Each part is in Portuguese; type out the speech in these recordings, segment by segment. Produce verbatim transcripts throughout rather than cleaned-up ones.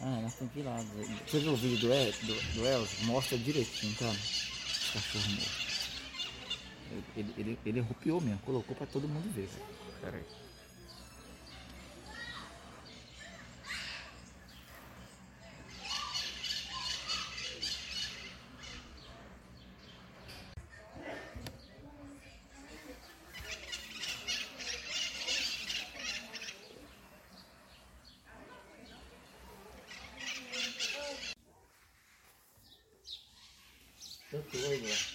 Ah, nós temos que ir lá. Você viu o vídeo do, El, do, do Elcio? Mostra direitinho, cara. O cachorro morto. Ele, ele, ele, ele arrupiou mesmo, colocou pra todo mundo ver. Pera aí. Tô doido, ó.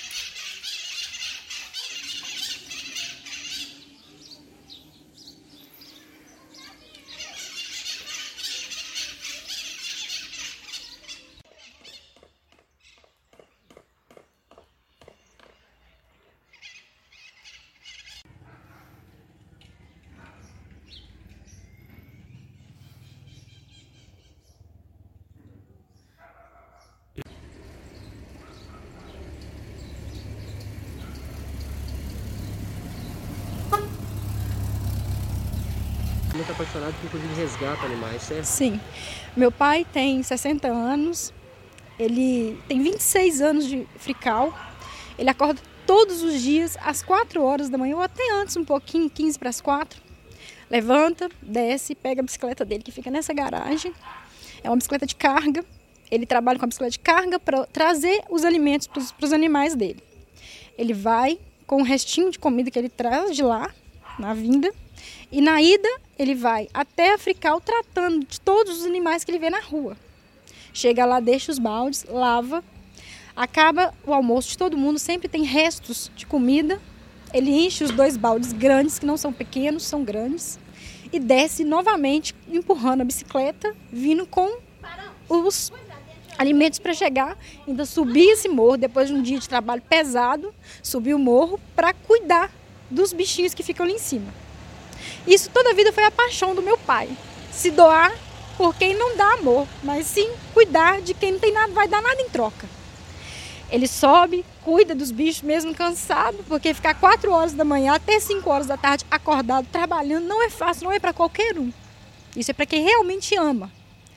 Muito apaixonado por, inclusive, resgata animais, certo? Sim. Meu pai tem sessenta anos, ele tem vinte e seis anos de frical, ele acorda todos os dias às quatro horas da manhã, ou até antes um pouquinho, quinze para as quatro. Levanta, desce, pega a bicicleta dele que fica nessa garagem. É uma bicicleta de carga. Ele trabalha com a bicicleta de carga para trazer os alimentos para os animais dele. Ele vai com o restinho de comida que ele traz de lá, na vinda. E na ida, ele vai até a Frical tratando de todos os animais que ele vê na rua. Chega lá, deixa os baldes, lava. Acaba o almoço de todo mundo, sempre tem restos de comida. Ele enche os dois baldes grandes, que não são pequenos, são grandes. E desce novamente, empurrando a bicicleta, vindo com os alimentos para chegar. Ainda subir esse morro, depois de um dia de trabalho pesado, subir o morro para cuidar dos bichinhos que ficam ali em cima. Isso toda a vida foi a paixão do meu pai. Se doar por quem não dá amor, mas sim cuidar de quem não tem nada, vai dar nada em troca. Ele sobe, cuida dos bichos mesmo cansado, porque ficar quatro horas da manhã até cinco horas da tarde acordado, trabalhando, não é fácil, não é para qualquer um. Isso é para quem realmente ama.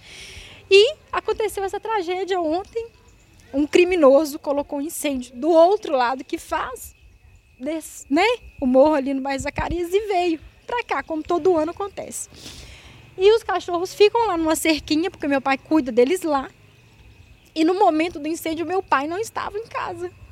E aconteceu essa tragédia ontem. Um criminoso colocou um incêndio do outro lado que faz desse, né, o morro ali no bairro Zacarias e veio para cá, como todo ano acontece. E os cachorros ficam lá numa cerquinha, porque meu pai cuida deles lá. E no momento do incêndio, meu pai não estava em casa.